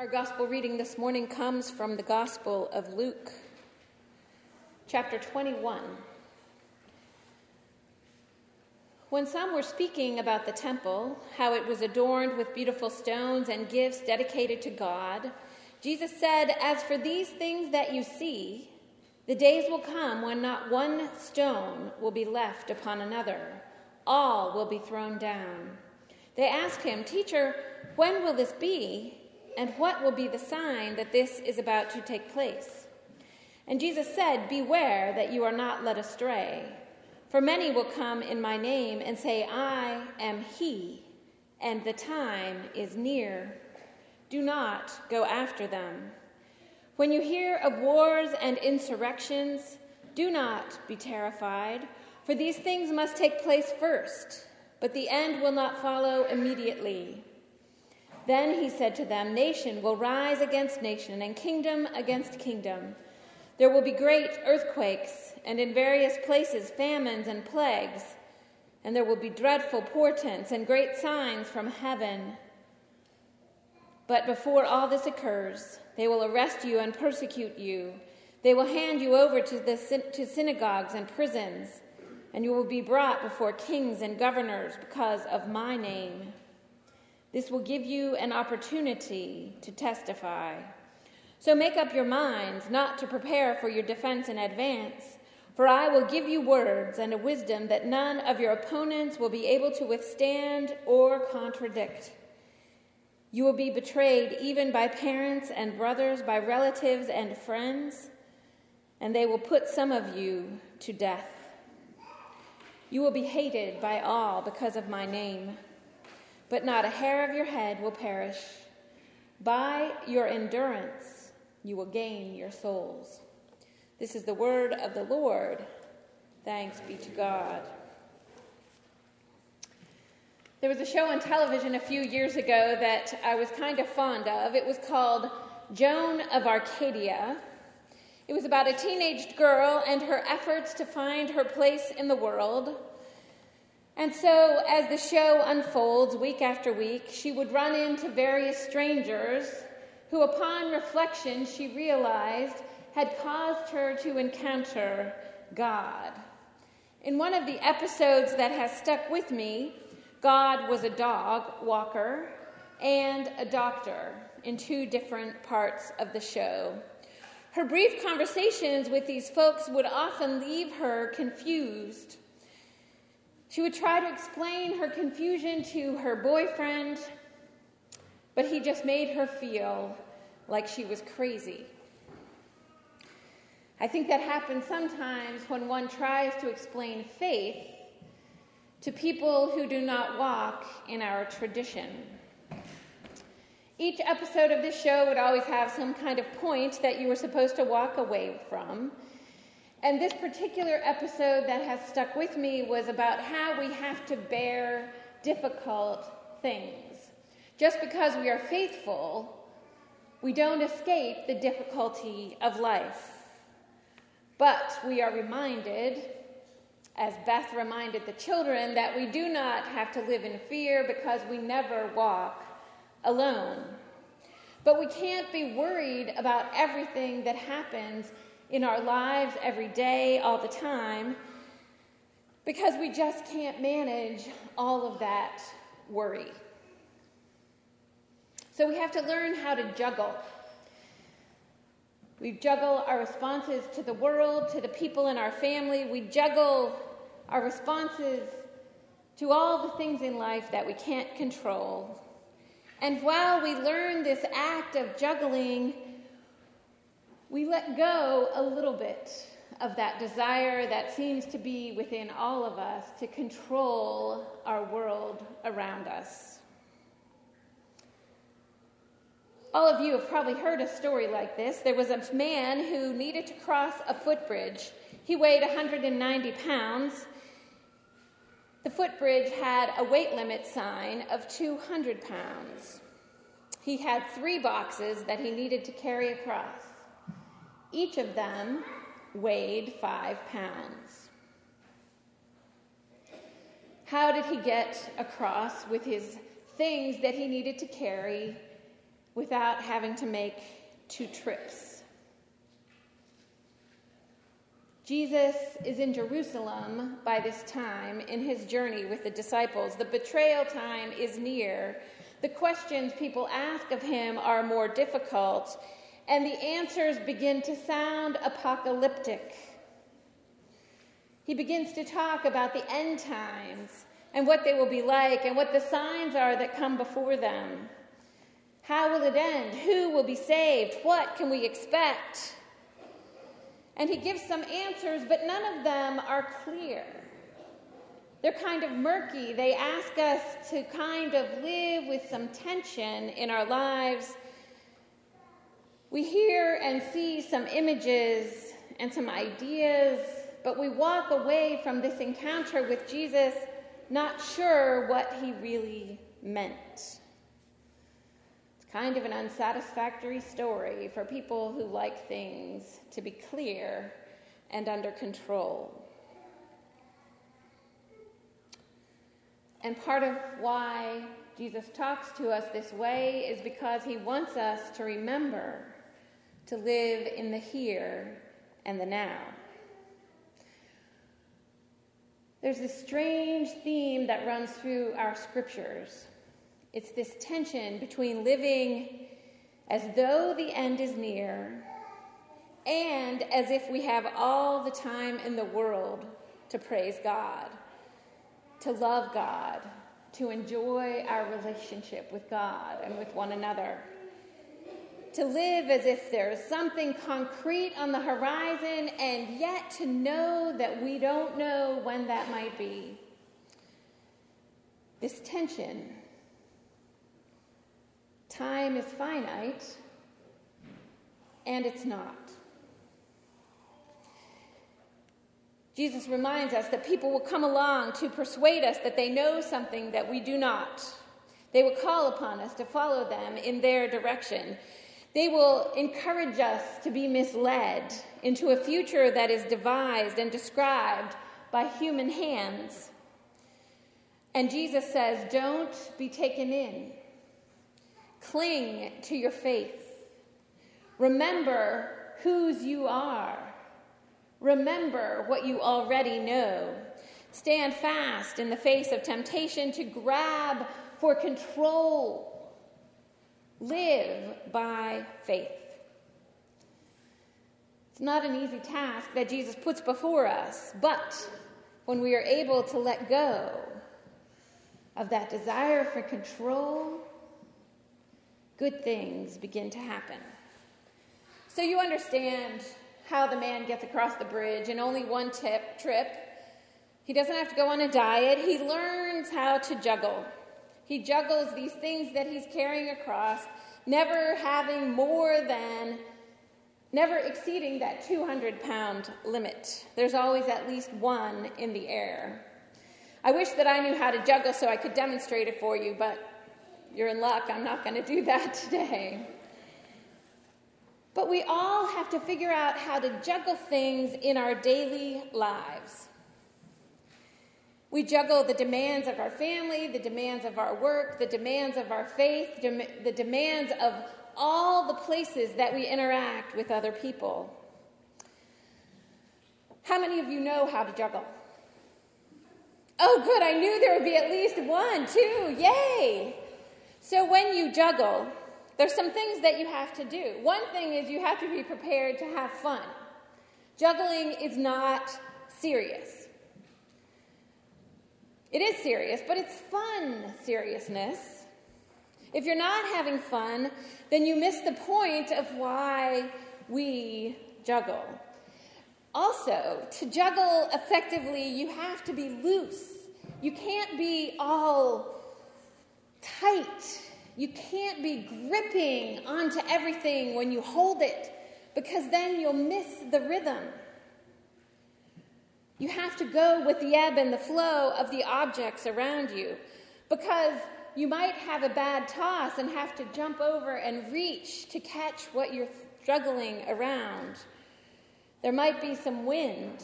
Our gospel reading this morning comes from the Gospel of Luke, chapter 21. When some were speaking about the temple, how it was adorned with beautiful stones and gifts dedicated to God, Jesus said, "As for these things that you see, the days will come when not one stone will be left upon another. All will be thrown down." They asked him, "Teacher, when will this be? And what will be the sign that this is about to take place?" And Jesus said, "Beware that you are not led astray. For many will come in my name and say, 'I am he,' and the time is near. Do not go after them. When you hear of wars and insurrections, do not be terrified, for these things must take place first, but the end will not follow immediately." Then he said to them, "Nation will rise against nation and kingdom against kingdom. There will be great earthquakes, and in various places famines and plagues, and there will be dreadful portents and great signs from heaven. But before all this occurs, they will arrest you and persecute you. They will hand you over to synagogues and prisons, and you will be brought before kings and governors because of my name. This will give you an opportunity to testify. So make up your minds not to prepare for your defense in advance, for I will give you words and a wisdom that none of your opponents will be able to withstand or contradict. You will be betrayed even by parents and brothers, by relatives and friends, and they will put some of you to death. You will be hated by all because of my name, but not a hair of your head will perish. By your endurance, you will gain your souls." This is the word of the Lord. Thanks be to God. There was a show on television a few years ago that I was kind of fond of. It was called Joan of Arcadia. It was about a teenage girl and her efforts to find her place in the world. And so, as the show unfolds week after week, she would run into various strangers who, upon reflection, she realized had caused her to encounter God. In one of the episodes that has stuck with me, God was a dog walker and a doctor in two different parts of the show. Her brief conversations with these folks would often leave her confused. She would try to explain her confusion to her boyfriend, but he just made her feel like she was crazy. I think that happens sometimes when one tries to explain faith to people who do not walk in our tradition. Each episode of this show would always have some kind of point that you were supposed to walk away from. And this particular episode that has stuck with me was about how we have to bear difficult things. Just because we are faithful, we don't escape the difficulty of life. But we are reminded, as Beth reminded the children, that we do not have to live in fear because we never walk alone. But we can't be worried about everything that happens in our lives every day, all the time, because we just can't manage all of that worry. So we have to learn how to juggle. We juggle our responses to the world, to the people in our family. We juggle our responses to all the things in life that we can't control. And while we learn this act of juggling, we let go a little bit of that desire that seems to be within all of us to control our world around us. All of you have probably heard a story like this. There was a man who needed to cross a footbridge. He weighed 190 pounds. The footbridge had a weight limit sign of 200 pounds. He had 3 boxes that he needed to carry across. Each of them weighed 5 pounds. How did he get across with his things that he needed to carry without having to make 2 trips. Jesus is in Jerusalem by this time in his journey with the disciples. The betrayal time is near. The questions people ask of him are more difficult, and the answers begin to sound apocalyptic. He begins to talk about the end times and what they will be like and what the signs are that come before them. How will it end? Who will be saved? What can we expect? And he gives some answers, but none of them are clear. They're kind of murky. They ask us to kind of live with some tension in our lives. We hear and see some images and some ideas, but we walk away from this encounter with Jesus not sure what he really meant. It's kind of an unsatisfactory story for people who like things to be clear and under control. And part of why Jesus talks to us this way is because he wants us to remember to live in the here and the now. There's this strange theme that runs through our scriptures. It's this tension between living as though the end is near and as if we have all the time in the world to praise God, to love God, to enjoy our relationship with God and with one another. To live as if there's something concrete on the horizon, and yet to know that we don't know when that might be. This tension. Time is finite, and it's not. Jesus reminds us that people will come along to persuade us that they know something that we do not. They will call upon us to follow them in their direction. They will encourage us to be misled into a future that is devised and described by human hands. And Jesus says, don't be taken in. Cling to your faith. Remember whose you are. Remember what you already know. Stand fast in the face of temptation to grab for control. Live by faith. It's not an easy task that Jesus puts before us, but when we are able to let go of that desire for control, good things begin to happen. So you understand how the man gets across the bridge in only one trip. He doesn't have to go on a diet. He learns how to juggle. He juggles these things that he's carrying across, never exceeding that 200-pound limit. There's always at least one in the air. I wish that I knew how to juggle so I could demonstrate it for you, but you're in luck. I'm not going to do that today. But we all have to figure out how to juggle things in our daily lives. We juggle the demands of our family, the demands of our work, the demands of our faith, the demands of all the places that we interact with other people. How many of you know how to juggle? Oh, good, I knew there would be at least 1, 2, yay! So when you juggle, there's some things that you have to do. One thing is you have to be prepared to have fun. Juggling is not serious. It is serious, but it's fun seriousness. If you're not having fun, then you miss the point of why we juggle. Also, to juggle effectively, you have to be loose. You can't be all tight. You can't be gripping onto everything when you hold it, because then you'll miss the rhythm. You have to go with the ebb and the flow of the objects around you, because you might have a bad toss and have to jump over and reach to catch what you're juggling around. There might be some wind.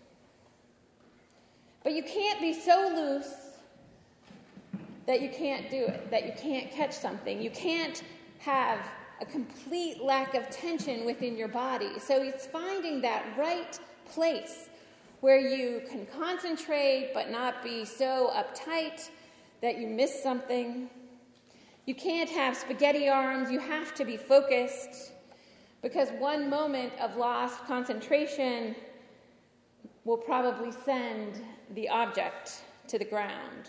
But you can't be so loose that you can't do it, that you can't catch something. You can't have a complete lack of tension within your body. So it's finding that right place where you can concentrate but not be so uptight that you miss something. You can't have spaghetti arms. You have to be focused, because one moment of lost concentration will probably send the object to the ground.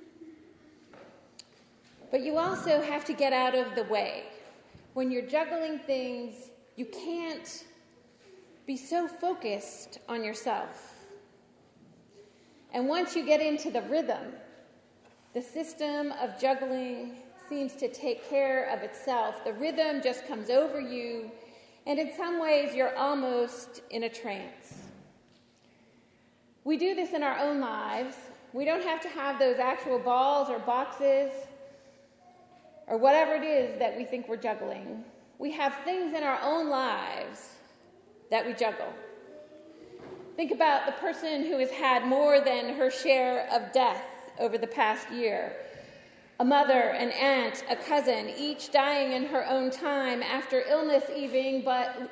But you also have to get out of the way. When you're juggling things, you can't be so focused on yourself. And once you get into the rhythm, the system of juggling seems to take care of itself. The rhythm just comes over you, and in some ways you're almost in a trance. We do this in our own lives. We don't have to have those actual balls or boxes or whatever it is that we think we're juggling. We have things in our own lives that we juggle. Think about the person who has had more than her share of death over the past year. A mother, an aunt, a cousin, each dying in her own time after illness but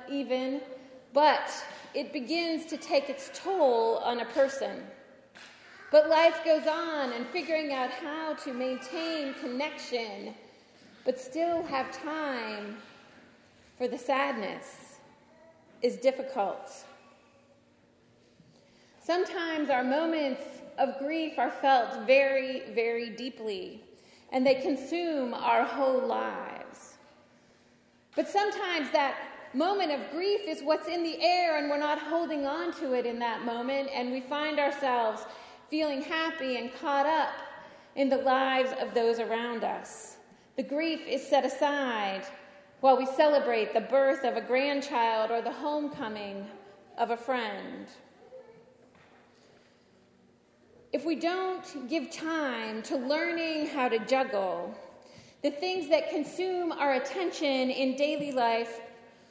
it begins to take its toll on a person. But life goes on, and figuring out how to maintain connection but still have time for the sadness is difficult. Sometimes our moments of grief are felt very, very deeply, and they consume our whole lives. But sometimes that moment of grief is what's in the air, and we're not holding on to it in that moment, and we find ourselves feeling happy and caught up in the lives of those around us. The grief is set aside while we celebrate the birth of a grandchild or the homecoming of a friend. If we don't give time to learning how to juggle the things that consume our attention in daily life,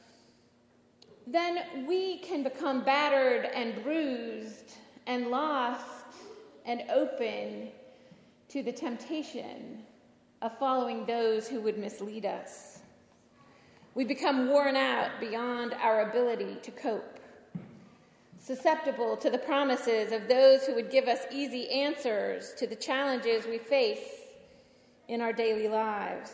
then we can become battered and bruised and lost and open to the temptation of following those who would mislead us. We become worn out beyond our ability to cope, susceptible to the promises of those who would give us easy answers to the challenges we face in our daily lives.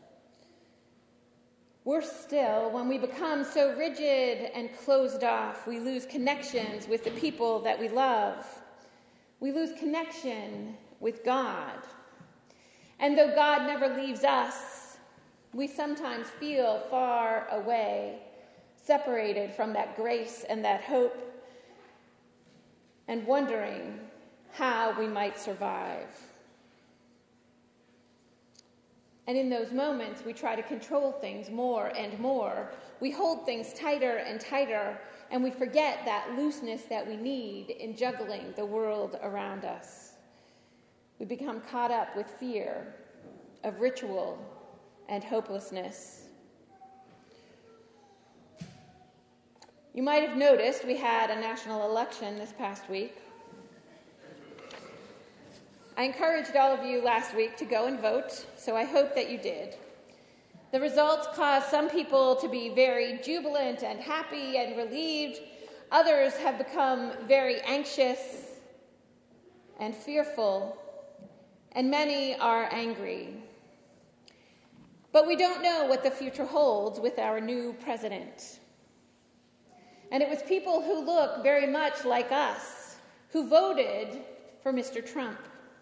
Worse still, when we become so rigid and closed off, we lose connections with the people that we love. We lose connection with God. And though God never leaves us, we sometimes feel far away, separated from that grace and that hope, and wondering how we might survive. And in those moments, we try to control things more and more. We hold things tighter and tighter, and we forget that looseness that we need in juggling the world around us. We become caught up with fear of ritual and hopelessness. You might have noticed we had a national election this past week. I encouraged all of you last week to go and vote, so I hope that you did. The results caused some people to be very jubilant and happy and relieved. Others have become very anxious and fearful, and many are angry. But we don't know what the future holds with our new president. And it was people who look very much like us who voted for Mr. Trump.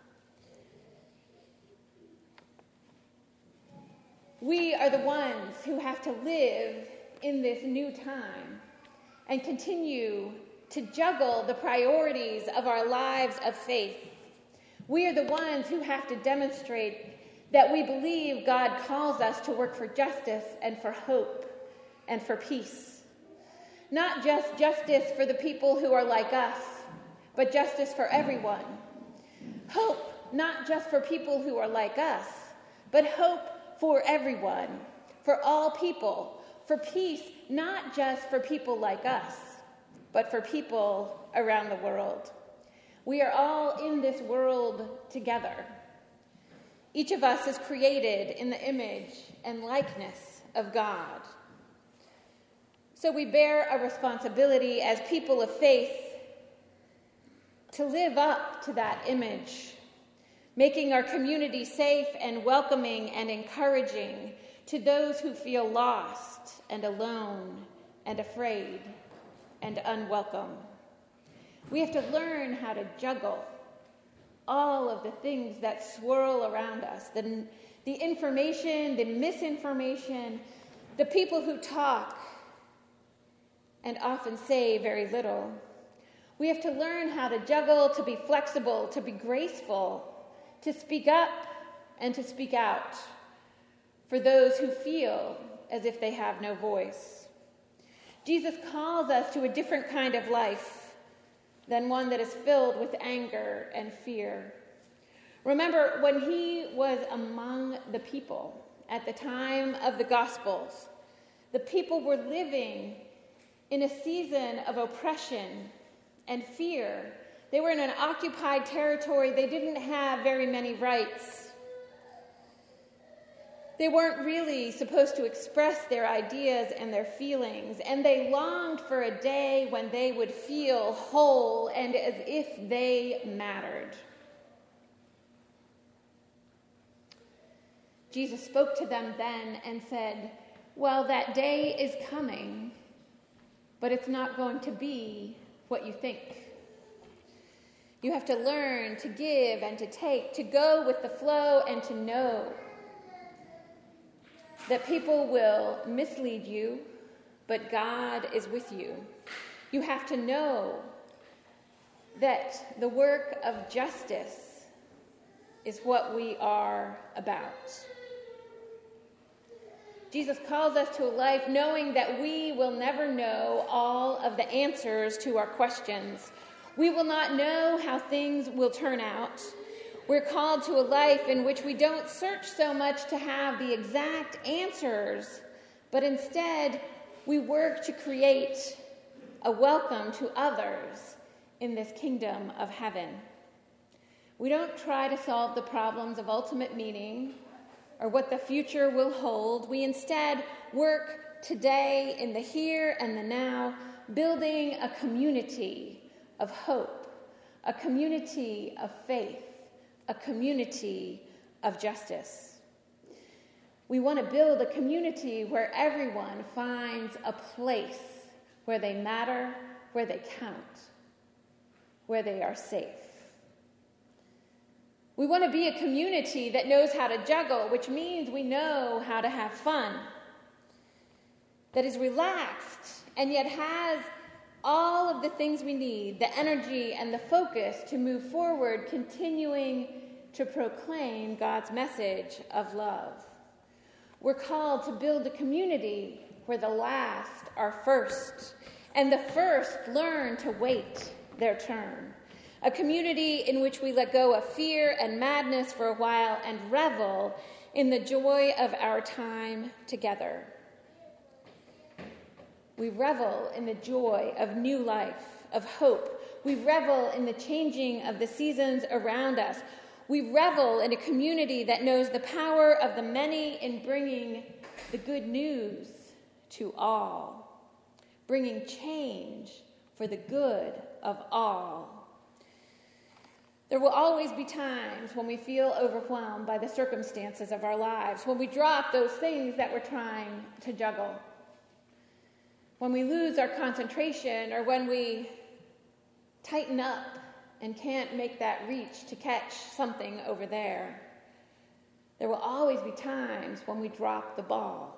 We are the ones who have to live in this new time and continue to juggle the priorities of our lives of faith. We are the ones who have to demonstrate that we believe God calls us to work for justice and for hope and for peace. Not just justice for the people who are like us, but justice for everyone. Hope not just for people who are like us, but hope for everyone, for all people, for peace not just for people like us, but for people around the world. We are all in this world together. Each of us is created in the image and likeness of God. So we bear a responsibility as people of faith to live up to that image, making our community safe and welcoming and encouraging to those who feel lost and alone and afraid and unwelcome. We have to learn how to juggle all of the things that swirl around us, the information, the misinformation, the people who talk and often say very little. We have to learn how to juggle, to be flexible, to be graceful, to speak up and to speak out for those who feel as if they have no voice. Jesus calls us to a different kind of life than one that is filled with anger and fear. Remember, when he was among the people at the time of the Gospels, the people were living in a season of oppression and fear. They were in an occupied territory. They didn't have very many rights. They weren't really supposed to express their ideas and their feelings, and they longed for a day when they would feel whole and as if they mattered. Jesus spoke to them then and said, "Well, that day is coming, but it's not going to be what you think. You have to learn to give and to take, to go with the flow and to know that people will mislead you, but God is with you. You have to know that the work of justice is what we are about." Jesus calls us to a life knowing that we will never know all of the answers to our questions. We will not know how things will turn out. We're called to a life in which we don't search so much to have the exact answers, but instead we work to create a welcome to others in this kingdom of heaven. We don't try to solve the problems of ultimate meaning or what the future will hold. We instead work today in the here and the now, building a community of hope, a community of faith, a community of justice. We want to build a community where everyone finds a place where they matter, where they count, where they are safe. We want to be a community that knows how to juggle, which means we know how to have fun, that is relaxed and yet has all of the things we need, the energy and the focus to move forward, continuing to proclaim God's message of love. We're called to build a community where the last are first, and the first learn to wait their turn. A community in which we let go of fear and madness for a while and revel in the joy of our time together. We revel in the joy of new life, of hope. We revel in the changing of the seasons around us. We revel in a community that knows the power of the many in bringing the good news to all, bringing change for the good of all. There will always be times when we feel overwhelmed by the circumstances of our lives, when we drop those things that we're trying to juggle, when we lose our concentration, or when we tighten up and can't make that reach to catch something over there. There will always be times when we drop the ball.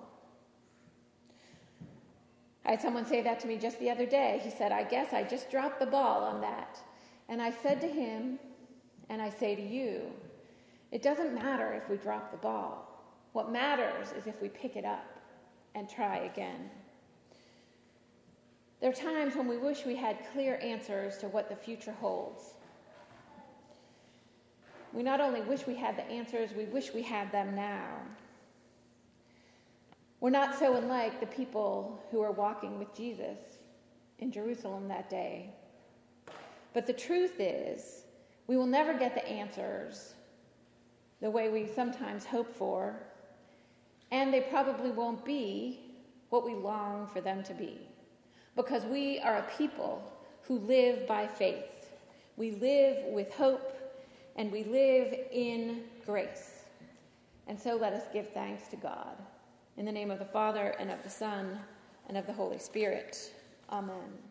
I had someone say that to me just the other day. He said, "I guess I just dropped the ball on that." And I said to him, and I say to you, it doesn't matter if we drop the ball. What matters is if we pick it up and try again. There are times when we wish we had clear answers to what the future holds. We not only wish we had the answers, we wish we had them now. We're not so unlike the people who were walking with Jesus in Jerusalem that day. But the truth is, we will never get the answers the way we sometimes hope for, and they probably won't be what we long for them to be, because we are a people who live by faith. We live with hope, and we live in grace. And so let us give thanks to God. In the name of the Father, and of the Son, and of the Holy Spirit. Amen.